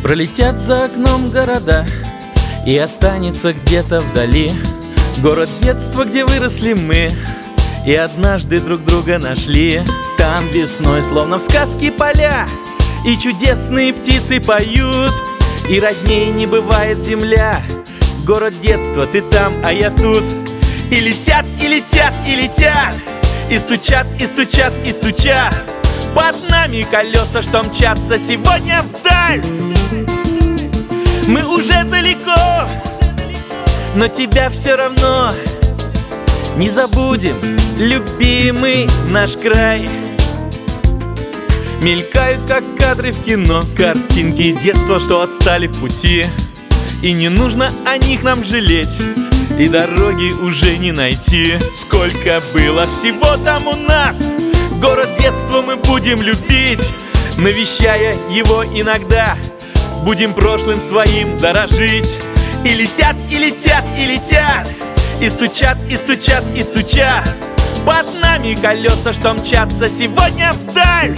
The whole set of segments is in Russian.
Пролетят за окном города, и останется где-то вдали город детства, где выросли мы и однажды друг друга нашли. Там весной, словно в сказке, поля, и чудесные птицы поют, и родней не бывает земля. Город детства, ты там, а я тут. И летят, и летят, и летят, и стучат, и стучат, и стучат под нами колеса, что мчатся сегодня вдаль. Мы уже далеко, но тебя все равно не забудем, любимый наш край. Мелькают, как кадры в кино, картинки детства, что отстали в пути, и не нужно о них нам жалеть, и дороги уже не найти. Сколько было всего там у нас, город детства мы будем любить, навещая его иногда, будем прошлым своим дорожить. И летят, и летят, и летят, и стучат, и стучат, и стучат под нами колеса, что мчатся сегодня вдаль.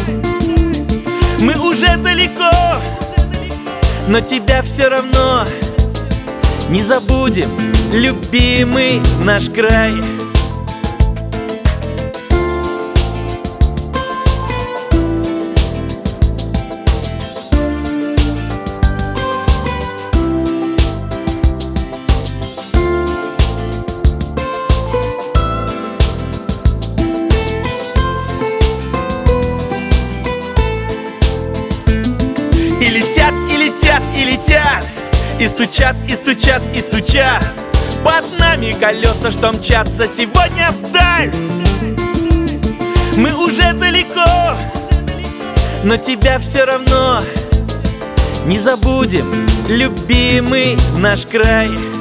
Мы уже далеко, но тебя все равно не забудем, любимый наш край. И летят, и летят, и летят, и стучат, и стучат, и стучат под нами колеса, что мчатся сегодня вдаль. Мы уже далеко, но тебя все равно не забудем, любимый наш край.